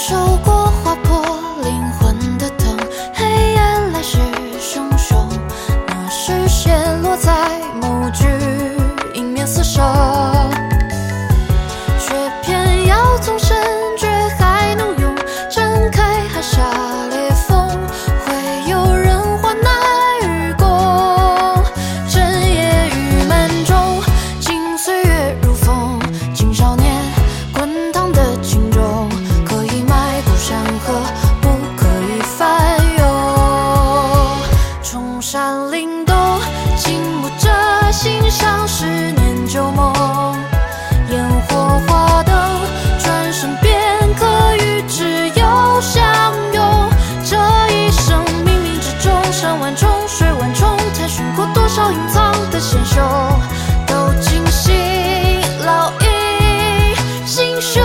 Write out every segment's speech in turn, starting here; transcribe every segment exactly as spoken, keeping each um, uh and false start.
受过划破灵魂的疼，黑夜来势汹汹，那是陷落在某句迎面厮守，却偏要纵身绝海怒涌，睁开海下裂缝，会有人患难与共。整夜雨漫中，经岁月如风，经少年滚烫的情钟，可以迈过山河，不可以翻涌。冲山灵动，紧握着心上十年旧梦，烟火花灯，转身便可与挚友相拥。这一生冥冥之中，山万重水万重，探寻过多少隐藏的险凶，都惊醒烙印心胸。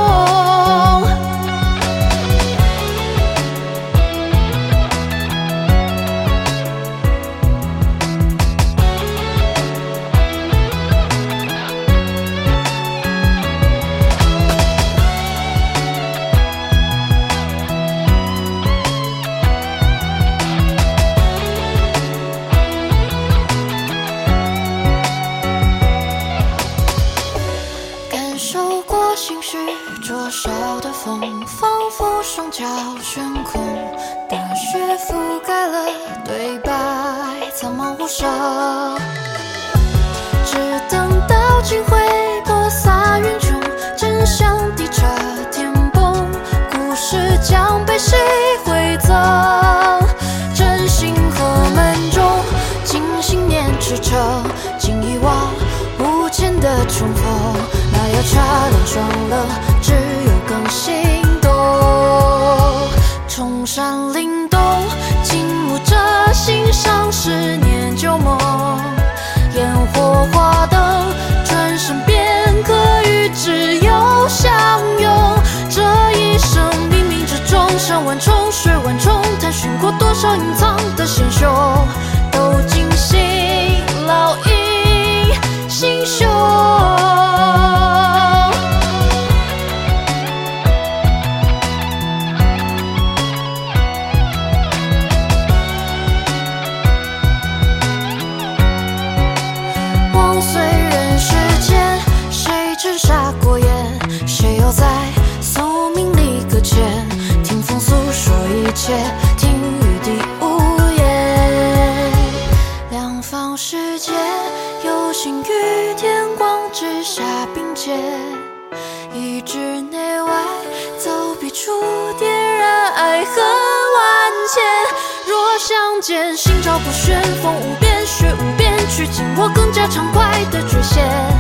感受过心绪灼烧的风，仿佛双脚悬空，大雪覆盖了对白，苍茫无声。只等到金辉播撒云穹，真相低着天崩，故事将被谁回赠？真心和门中，经信念支撑，经遗忘无前的重逢。那要擦亮双冷，只有更心动。冲山灵动，紧握着心上十年旧梦，烟火花灯，转身便可与挚友相拥。这一生冥冥之中，山万重水万重，探寻过多少隐藏的险凶，都惊醒烙印心胸。望岁人世间，谁只杀过眼？谁又在宿命里搁浅？听风诉说一切，听雨滴无言。两方世界，有心与天光之下并肩，一指内外，走笔触点燃爱恨万千。若相见，心照不宣，风无边，雪无边，去紧握更加畅快的绝线。